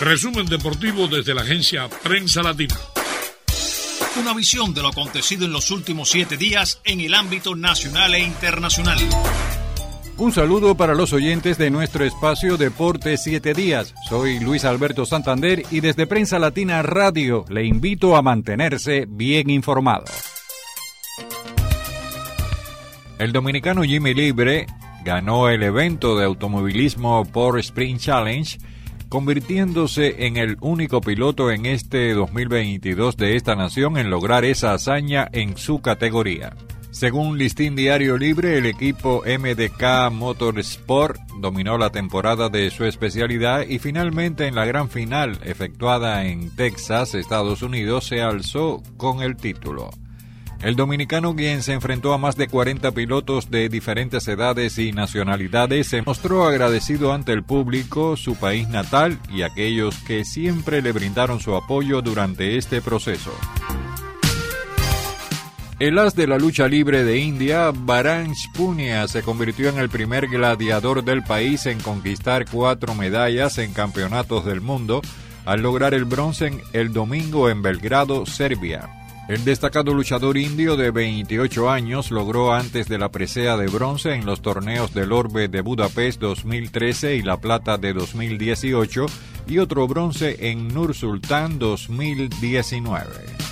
Resumen deportivo desde la agencia Prensa Latina. Una visión de lo acontecido en los últimos 7 días en el ámbito nacional e internacional. Un saludo para los oyentes de nuestro espacio Deportes 7 días. Soy Luis Alberto Santander y desde Prensa Latina Radio le invito a mantenerse bien informado. El dominicano Jimmy Libre ganó el evento de automovilismo Port Spring Challenge, convirtiéndose en el único piloto en este 2022 de esta nación en lograr esa hazaña en su categoría. Según Listín Diario Libre, el equipo MDK Motorsport dominó la temporada de su especialidad y finalmente en la gran final efectuada en Texas, Estados Unidos, se alzó con el título. El dominicano, quien se enfrentó a más de 40 pilotos de diferentes edades y nacionalidades, se mostró agradecido ante el público, su país natal y aquellos que siempre le brindaron su apoyo durante este proceso. El as de la lucha libre de India, Bajrang Punia, se convirtió en el primer gladiador del país en conquistar 4 medallas en campeonatos del mundo, al lograr el bronce el domingo en Belgrado, Serbia. El destacado luchador indio de 28 años logró antes de la presea de bronce en los torneos del Orbe de Budapest 2013 y la plata de 2018 y otro bronce en Nur Sultan 2019.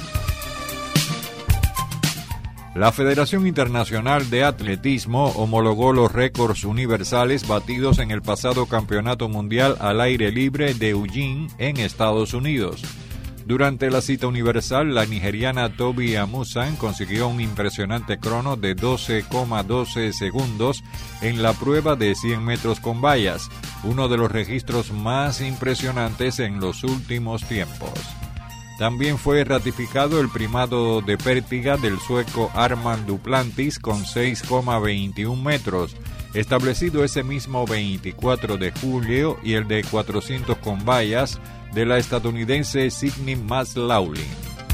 La Federación Internacional de Atletismo homologó los récords universales batidos en el pasado Campeonato Mundial al Aire Libre de Eugene en Estados Unidos. Durante la cita universal, la nigeriana Tobi Amusan consiguió un impresionante crono de 12,12 segundos en la prueba de 100 metros con vallas, uno de los registros más impresionantes en los últimos tiempos. También fue ratificado el primado de pértiga del sueco Armand Duplantis con 6,21 metros, establecido ese mismo 24 de julio, y el de 400 con vallas de la estadounidense Sydney Maslowin.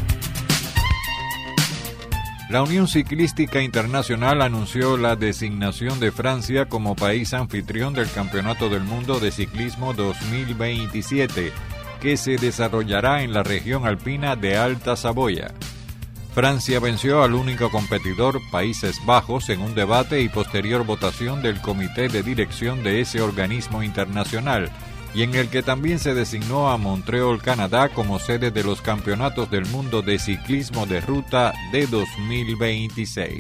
La Unión Ciclística Internacional anunció la designación de Francia como país anfitrión del Campeonato del Mundo de Ciclismo 2027, que se desarrollará en la región alpina de Alta Saboya. Francia venció al único competidor, Países Bajos, en un debate y posterior votación del comité de dirección de ese organismo internacional, y en el que también se designó a Montreal, Canadá, como sede de los Campeonatos del Mundo de Ciclismo de Ruta de 2026.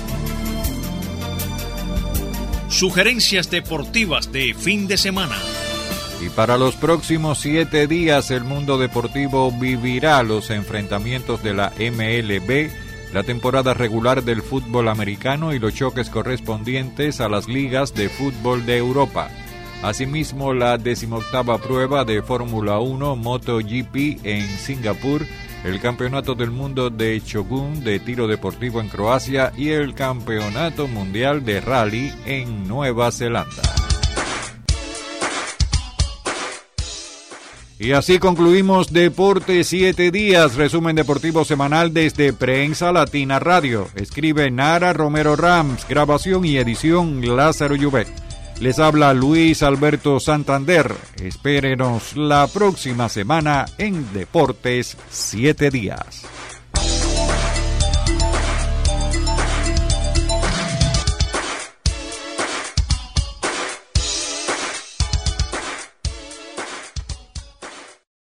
Sugerencias deportivas de fin de semana. Y para los próximos 7 días el mundo deportivo vivirá los enfrentamientos de la MLB, la temporada regular del fútbol americano y los choques correspondientes a las ligas de fútbol de Europa. Asimismo, la 18ª prueba de Fórmula 1 MotoGP en Singapur, el Campeonato del Mundo de Shogun de tiro deportivo en Croacia y el Campeonato Mundial de Rally en Nueva Zelanda. Y así concluimos Deportes 7 días, resumen deportivo semanal desde Prensa Latina Radio. Escribe Nara Romero Rams, grabación y edición Lázaro Llubet. Les habla Luis Alberto Santander. Espérenos la próxima semana en Deportes 7 días.